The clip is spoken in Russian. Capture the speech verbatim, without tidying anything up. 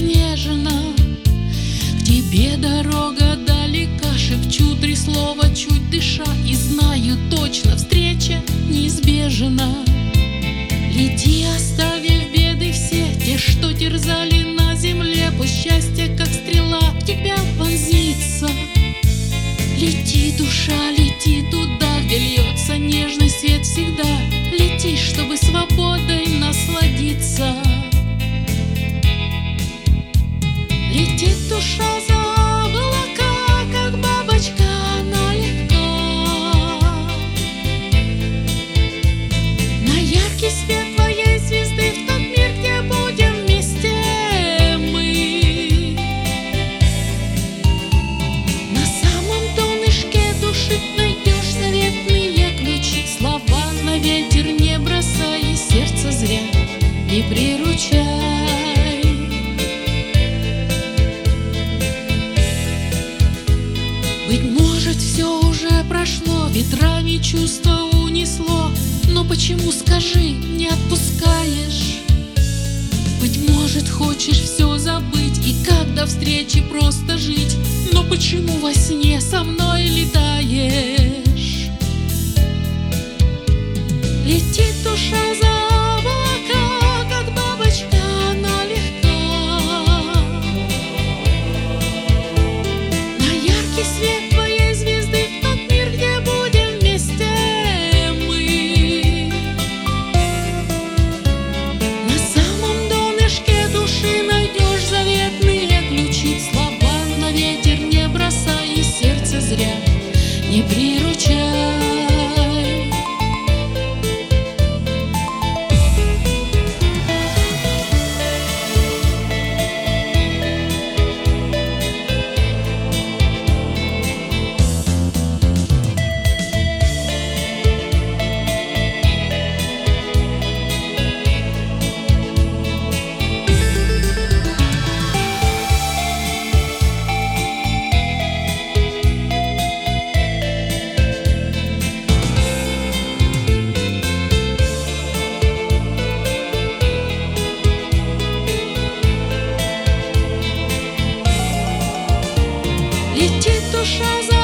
нежно. К тебе дорога далека, шепчу три слова, чуть дыша, и знаю точно, встреча неизбежна. Лети, оставив беды все, те, что терзали на земле, пусть счастье, как стрела, в тебя вонзится. Лети, душа, лети туда, где льется нежный свет всегда. Лети, чтобы свободой насладиться. Летит душа за облака, как бабочка, она легка. На яркий свет твоей звезды, в тот мир, где будем вместе мы. На самом донышке души найдешь заветные ключи. Слова на ветер не бросай, и сердце зря не приручай. Быть может, все уже прошло, ветрами чувства унесло, но почему, скажи, не отпускаешь? Быть может, хочешь все забыть и как до встречи просто жить, но почему во сне со мной летаешь? Летит душа за облака, как бабочка, она легка. На яркий свет твоей звезды, в тот мир, где будем вместе мы. На самом донышке души найдешь заветные ключи. Слова на ветер не бросай, и сердце зря не приручай. Летит душа за